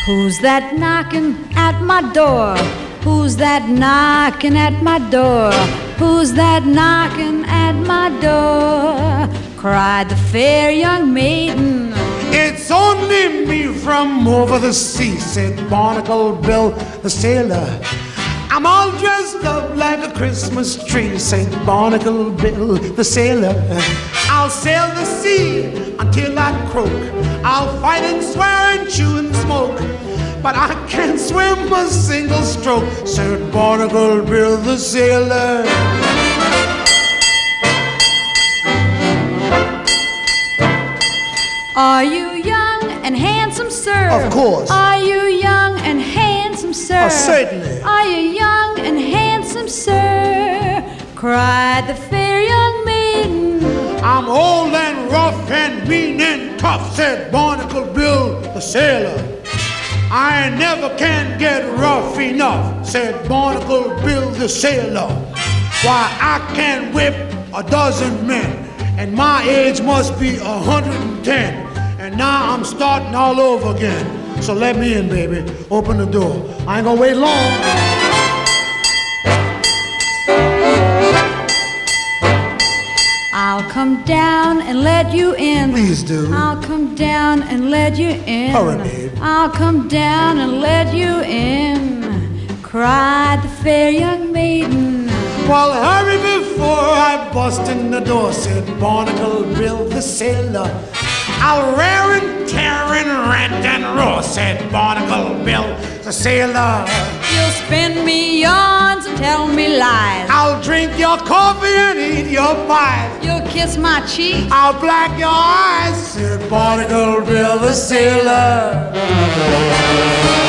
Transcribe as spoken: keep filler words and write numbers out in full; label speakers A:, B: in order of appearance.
A: Who's that knocking at my door? Who's that knocking at my door? Who's that knocking at my door? Cried the fair young maiden.
B: It's only me from over the sea, said Barnacle Bill the sailor. I'm all dressed up like a Christmas tree, said Barnacle Bill the sailor. I'll sail the sea until I croak. I'll fight and swear and chew and smoke, but I can't swim a single stroke, said Barnacle Bill the sailor.
A: Are you young and handsome, sir?
B: Of course.
A: Are you young and handsome, sir?
B: Oh, certainly.
A: Are you young and handsome, sir? Cried the fair young maiden.
B: I'm old and rough and mean and tough, said Barnacle Bill the sailor. I never can get rough enough, said Barnacle Bill the sailor. Why, I can whip a dozen men, and my age must be a hundred and ten. And now I'm starting all over again. So let me in, baby. Open the door. I ain't gonna wait long.
A: I'll come down and let you in.
B: Please do.
A: I'll come down and let you in.
B: Hurry, babe.
A: I'll come down and let you in. Cried the fair young maiden.
B: Well, hurry before I bust in the door, said Barnacle Bill the sailor. I'll rear and tear and rant and roar, said Barnacle Bill the sailor.
A: You'll spin me yarns and tell me lies.
B: I'll drink your coffee and eat your pie.
A: You'll kiss my cheek.
B: I'll black your eyes, said Barnacle Bill the sailor.